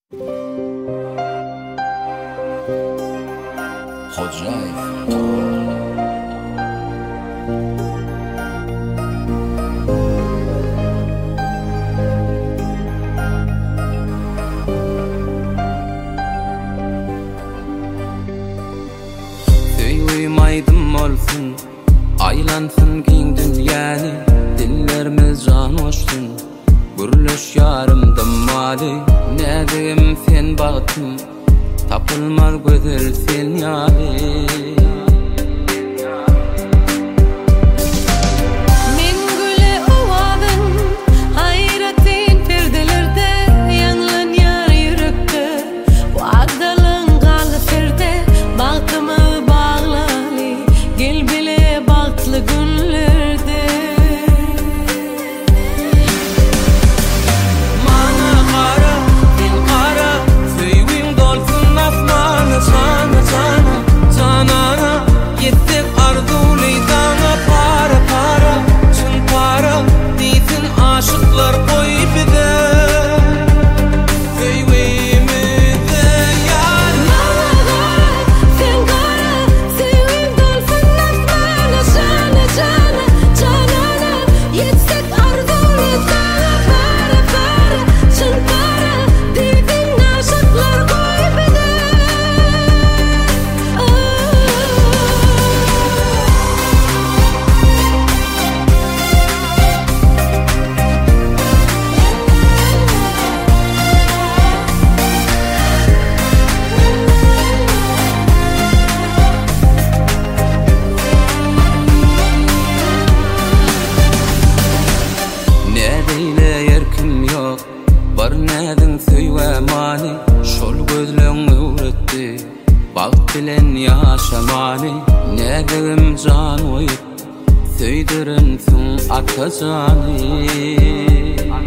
Uyumaydım olsun, aylansın giň dünýäni, dillerimiz can hoşsun, gürleş yarımda mali, nädigim sen bagtym, tapılmaz gözel sen ýaly. Bar nädin söýwe mani, şol gözleň öwretdi, bagt bilen ýaşamany, nädigim jan oýup, söýdirensiň atajany.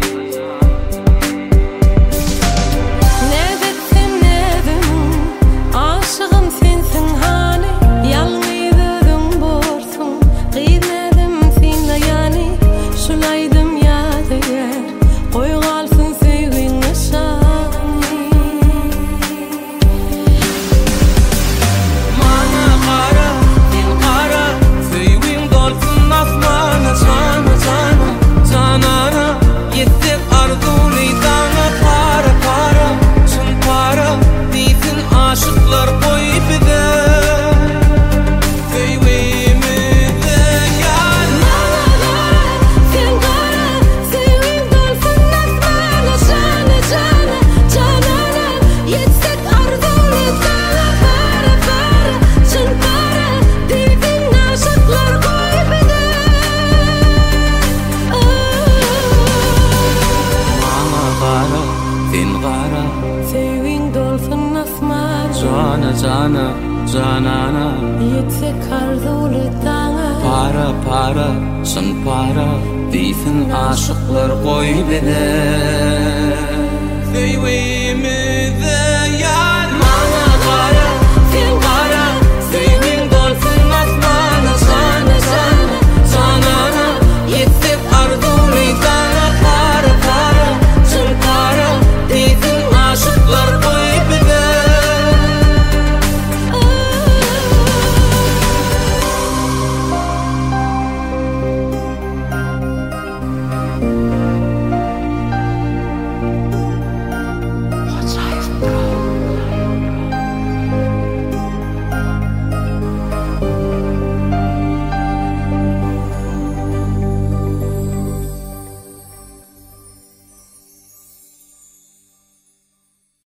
Jana, janana, yetsek arzuly taňa, para, şyn para, diýsin aşyklar goýup eder.